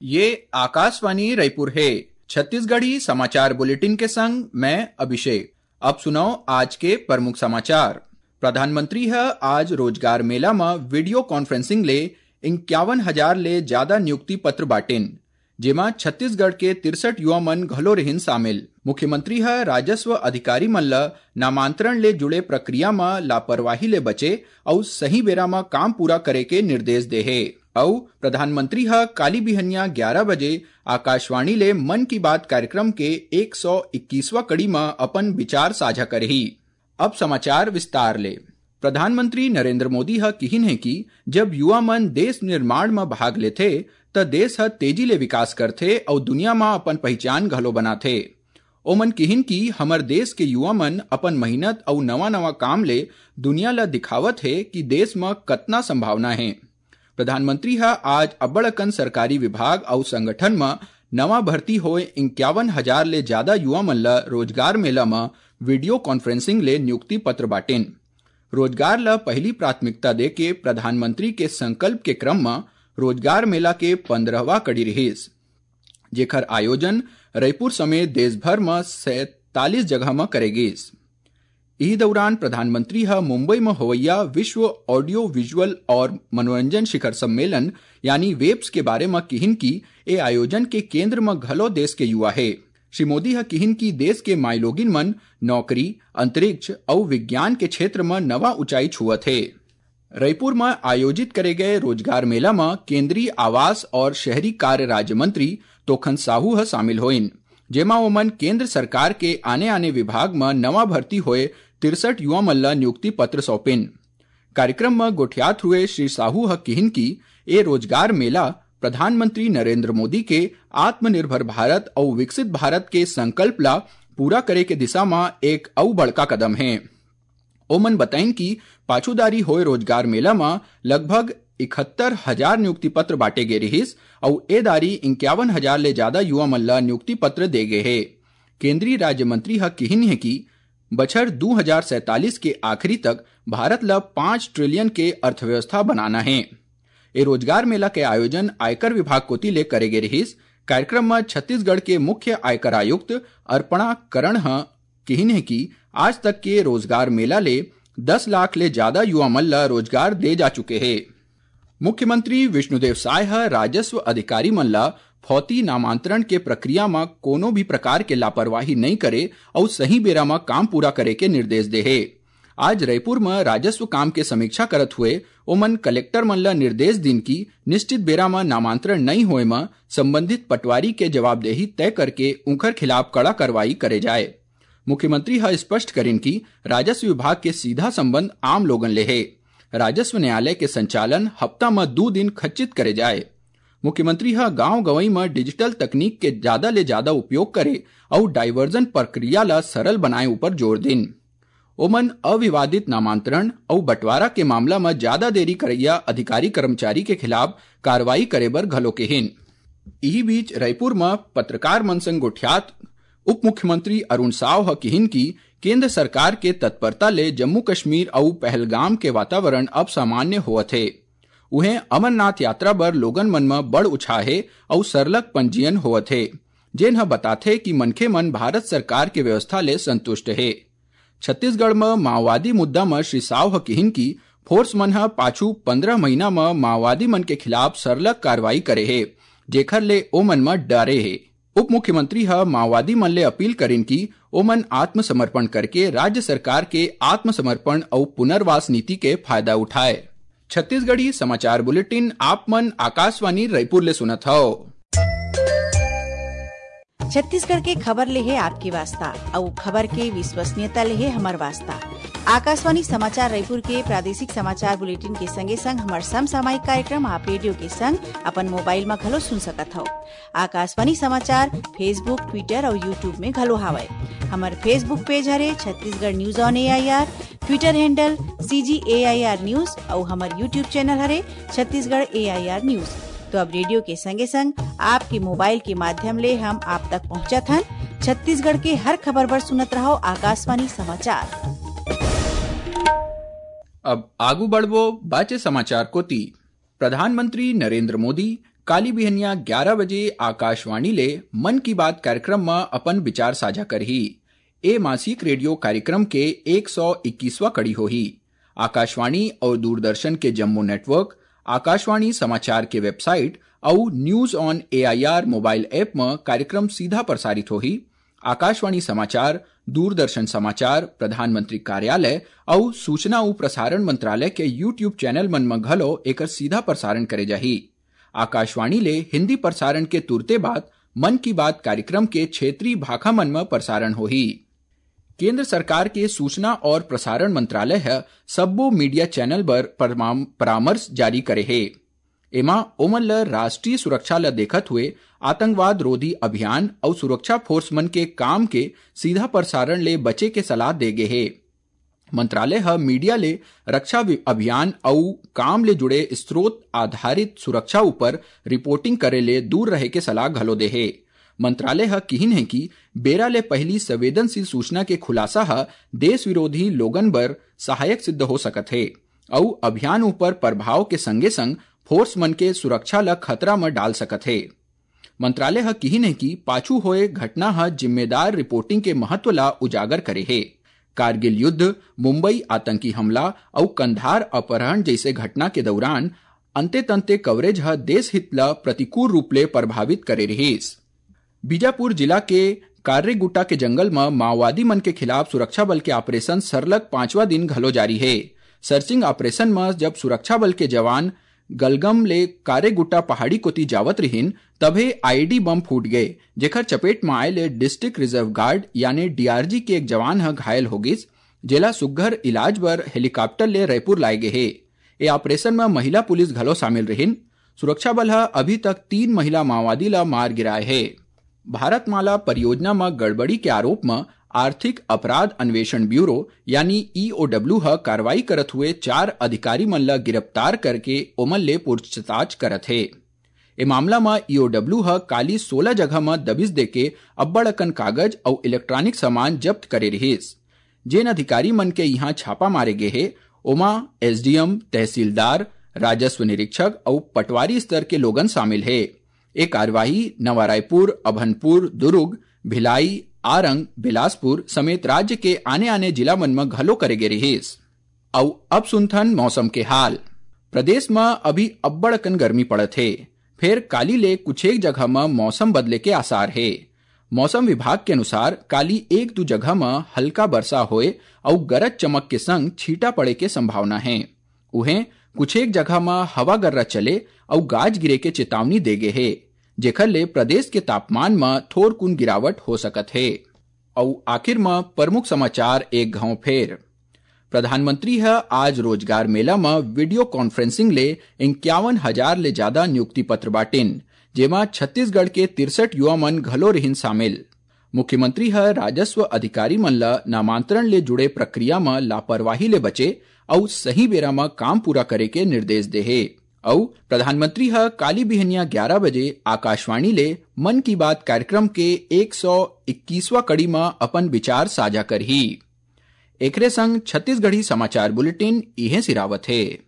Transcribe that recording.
ये आकाशवाणी रायपुर है। छत्तीसगढ़ी समाचार बुलेटिन के संग मैं अभिषेक। अब सुनो आज के प्रमुख समाचार। प्रधानमंत्री है आज रोजगार मेला में वीडियो कॉन्फ्रेंसिंग ले 51,000 ले ज्यादा नियुक्ति पत्र बांटेन, जेमा छत्तीसगढ़ के 63 युवा मन घलो रहिन शामिल। मुख्यमंत्री है राजस्व अधिकारी मन ला नामांतरण ले जुड़े प्रक्रिया में लापरवाही ले बचे और सही बेरा में काम पूरा करे के निर्देश दे है। और प्रधानमंत्री है काली बिहनिया 11 बजे आकाशवाणी ले मन की बात कार्यक्रम के 121वां कड़ी में अपन विचार साझा करही। अब समाचार विस्तार ले। प्रधानमंत्री नरेंद्र मोदी है किहिन है कि जब युवा मन देश निर्माण में भाग लेथे त देश है तेजी ले विकास करथे और दुनिया में अपन पहचान घलो बनाथे। ओमन किहिन की हमर देश के युवा मन अपन मेहनत और नवा नवा काम ले दुनिया ला दिखावत है कि देश में कतना संभावना है। प्रधानमंत्री है आज अब्बड़ अकन सरकारी विभाग और संगठन में नवा भर्ती होए 51,000 ले ज्यादा युवा मन ला रोजगार मेला में वीडियो कॉन्फ्रेंसिंग ले नियुक्ति पत्र बांटेन। रोजगार ला पहली प्राथमिकता दे के प्रधानमंत्री के संकल्प के क्रम में रोजगार मेला के 15वां कड़ी रहिस, जेकर आयोजन रायपुर समेत देश भर में 47 जगह में करेगिस। इस दौरान प्रधानमंत्री है मुंबई में होवैया विश्व ऑडियो विजुअल और मनोरंजन शिखर सम्मेलन यानी वेब्स के बारे में किहिन की ए आयोजन के केंद्र में घलो देश के युवा है। श्री मोदी है किहिन की देश के माइलोगिन मन नौकरी, अंतरिक्ष और विज्ञान के क्षेत्र में नवा ऊंचाई छुअत है। रायपुर में आयोजित करे गए रोजगार मेला में केंद्रीय आवास और शहरी कार्य राज्य मंत्री तोखन साहू है शामिल होइन, जेमा ओमन केंद्र सरकार के आने आने विभाग में नवा भर्ती होए 63 युवा मन ला नियुक्ति पत्र सौंपेन। कार्यक्रम में गोठियात हुए श्री साहू है किहिन की ए रोजगार मेला प्रधानमंत्री नरेंद्र मोदी के आत्मनिर्भर भारत और विकसित भारत के संकल्प ला पूरा करे के दिशा में एक और बड़का कदम है। ओमन बताइन की पाछूदारी होए रोजगार मेला में लगभग 71,000 नियुक्ति पत्र बांटे गए रहिस और ए दारी 51,000 ले ज्यादा युवा मन ला नियुक्ति पत्र दे गए है। केंद्रीय राज्य मंत्री है किहिन है की बछर 2047 के आखिरी तक भारत ला 5 ट्रिलियन के अर्थव्यवस्था बनाना है। ए रोजगार मेला के आयोजन आयकर विभाग कोती ले करे गए रहिस। कार्यक्रम में छत्तीसगढ़ के मुख्य आयकर आयुक्त अर्पणा करण किहिन है की आज तक के रोजगार मेला ले 10 लाख ले ज्यादा युवा मन ला रोजगार दे जा चुके हैं। मुख्यमंत्री विष्णुदेव साय है राजस्व अधिकारी मन ला फौती नामांतरण के प्रक्रिया में कोनो भी प्रकार के लापरवाही नहीं करे और सही बेरा में काम पूरा करे के निर्देश दे है। आज रायपुर में राजस्व काम के समीक्षा करत हुए ओमन कलेक्टर मन ला निर्देश दिन की निश्चित बेरा में नामांतरण नहीं होए में संबंधित पटवारी के जवाबदेही तय करके उनकर खिलाफ कड़ा कार्रवाई करे जाए। मुख्यमंत्री है स्पष्ट करें कि राजस्व विभाग के सीधा संबंध आम लोगन ले है। राजस्व न्यायालय के संचालन हफ्ता में 2 दिन खचित करे जाए। मुख्यमंत्री है गांव गवई में डिजिटल तकनीक के ज्यादा ले ज्यादा उपयोग करे और डाइवर्जन प्रक्रिया ला सरल बनाए ऊपर जोर दिन। ओमन अविवादित नामांतरण और बंटवारा के मामला में ज्यादा देरी करैया अधिकारी कर्मचारी के खिलाफ कार्रवाई करे बर घलो केहिन। इही बीच रायपुर में पत्रकार मन संग गोठियात उप मुख्यमंत्री अरुण साव किहिन की केंद्र सरकार के तत्परता ले जम्मू कश्मीर और पहलगाम के वातावरण अब सामान्य होवत है। उन्हें अमरनाथ यात्रा बर लोगन मन में बड़ उत्साह है और सरलग पंजीयन होवत है, जेन बताथे कि मनखे मन भारत सरकार के व्यवस्था ले संतुष्ट है। छत्तीसगढ़ में माओवादी मुद्दा में श्री साव किहिन की फोर्स मन पाछू 15 महीना में माओवादी मन के खिलाफ सरलग कार्रवाई करे है, जेखर ले ओ मन में डरे है। उप मुख्यमंत्री माओवादी मन ले अपील करें कि ओमन आत्मसमर्पण करके राज्य सरकार के आत्मसमर्पण और पुनर्वास नीति के फायदा उठाए। छत्तीसगढ़ी समाचार बुलेटिन आप मन आकाशवाणी रायपुर ले सुनत हो। छत्तीसगढ़ के खबर ले है आपकी वास्ता और खबर के विश्वसनीयता ले है हमार वास्ता। आकाशवाणी समाचार रायपुर के प्रादेशिक समाचार बुलेटिन के संगे संग हमार समसामयिक कार्यक्रम आप रेडियो के संग अपन मोबाइल में घलो सुन सकत हो। आकाशवाणी समाचार फेसबुक, ट्विटर और यूट्यूब में घलो हावय। हमार फेसबुक पेज हरे Chhattisgarh news on AIR, Twitter handle CGAIR news और हमार यूट्यूब चैनल हरे छत्तीसगढ़ AIR न्यूज। तो अब रेडियो के संगे संग आपके मोबाइल के माध्यम ले हम आप तक पहुंचत हन। छत्तीसगढ़ के हर खबर बर सुनत रहो आकाशवाणी समाचार। अब आगू बढ़वो बाचे समाचार कोती। प्रधानमंत्री नरेंद्र मोदी काली बिहनिया 11 बजे आकाशवाणी ले मन की बात कार्यक्रम में अपन विचार साझा करही। ए मासिक रेडियो कार्यक्रम के 121वां कड़ी होही। आकाशवाणी और दूरदर्शन के जम्मू नेटवर्क, आकाशवाणी समाचार के वेबसाइट और news on AIR mobile app में कार्यक्रम सीधा प्रसारित होही। आकाशवाणी समाचार, दूरदर्शन समाचार, प्रधानमंत्री कार्यालय और सूचना और प्रसारण मंत्रालय के YouTube चैनल मन में घलो एकर सीधा प्रसारण करे जाही। आकाशवाणी ले हिंदी प्रसारण के तुरते बाद मन की बात कार्यक्रम के क्षेत्रीय भाषा मन में प्रसारण होही। केंद्र सरकार के सूचना और प्रसारण मंत्रालय है सब्बो मीडिया चैनल पर परामर्श जारी करे है। एमा ओमन ल राष्ट्रीय सुरक्षा ल देखत हुए आतंकवाद रोधी अभियान और सुरक्षा फोर्स मन के काम के सीधा प्रसारण ले बचे के सलाह दे गे है। मंत्रालय ह मीडिया ले रक्षा अभियान और काम ले जुड़े स्रोत आधारित सुरक्षा ऊपर रिपोर्टिंग करे ले दूर रहे के सलाह घलो दे है। मंत्रालय ह किहिन है कि बेरा ले पहली संवेदनशील सूचना के खुलासा ह देश विरोधी लोगन बर सहायक सिद्ध हो सकत है और अभियान ऊपर प्रभाव के संगे संग फोर्स मन के सुरक्षा ल खतरा में डाल सकत है। मंत्रालय ह किहिन है कि पाछू होए घटना ह जिम्मेदार रिपोर्टिंग के महत्व ला उजागर करे है। कारगिल युद्ध, मुंबई आतंकी हमला और कंधार अपहरण जैसे घटना के दौरान अंते तंते कवरेज ह देश हित ला प्रतिकूल रूप ले प्रभावित करे रहीस। बीजापुर जिला के कार्रेगुट्टा के जंगल में माओवादी मन के खिलाफ सुरक्षा बल के ऑपरेशन सरलग 5वां दिन घलो जारी है। सर्चिंग ऑपरेशन में जब सुरक्षा बल के जवान गलगम ले कार्रेगुट्टा पहाड़ी कोती जावत रहीन तभे IED बम फूट गए, जेकर चपेट में आए ले डिस्ट्रिक्ट रिजर्व गार्ड यानी DRG के एक जवान ह घायल हो गिस, जेला सुग्घर इलाज बर हेलीकॉप्टर ले रायपुर लाए गए है। ये ऑपरेशन में महिला पुलिस घलो शामिल रहीन। सुरक्षा बल ह अभी तक 3 महिला माओवादी ला मार गिराए है। भारतमाला परियोजना में गड़बड़ी के आरोप में आर्थिक अपराध अन्वेषण ब्यूरो यानी EOW ह कार्रवाई करत हुए 4 अधिकारी मन ला गिरफ्तार करके ओमन ले पूछताछ करत है। ए मामला में EOW ह काली 16 जगह में दबिश देके अब्बड़ अकन कागज और इलेक्ट्रॉनिक सामान जब्त करे रहीस। जेन अधिकारी मन के यहाँ छापा मारे गए है ओमा SDM, तहसीलदार, राजस्व निरीक्षक और पटवारी स्तर के लोगन शामिल है। एक कार्यवाही नवा रायपुर, अभनपुर, दुर्ग, भिलाई, आरंग, बिलासपुर समेत राज्य के आने जिला मन में घलो करे गे रहीस। और अब सुनथन मौसम के हाल। प्रदेश में अभी अब्बड़ अकन गर्मी पड़त है। फिर काली ले कुछ एक जगह में मौसम बदले के आसार है। मौसम विभाग के अनुसार काली 1-2 जगह में हल्का वर्षा होए और गरज चमक के संग छींटा पड़े के संभावना है। उहें कुछ एक जगह में हवा गर्रा चले और गाज गिरे के चेतावनी दे गे है, जेखर ले प्रदेश के तापमान में थोर कुन गिरावट हो सकत है। और आखिर में प्रमुख समाचार एक घाव फेर। प्रधानमंत्री है आज रोजगार मेला में वीडियो कॉन्फ्रेंसिंग ले 51,000 ले ज्यादा नियुक्ति पत्र बाटिन, जेमा छत्तीसगढ़ के 63 युवा मन घलो रहिन शामिल। मुख्यमंत्री है राजस्व अधिकारी मन ला नामांतरण ले जुड़े प्रक्रिया में लापरवाही ले बचे और सही बेरा में काम पूरा करे के निर्देश दे है। और प्रधानमंत्री है काली बिहनिया 11 बजे आकाशवाणी ले मन की बात कार्यक्रम के 121वां कड़ी में अपन विचार साझा करही। एकरे संग छत्तीसगढ़ी समाचार बुलेटिन इहे सिरावत है।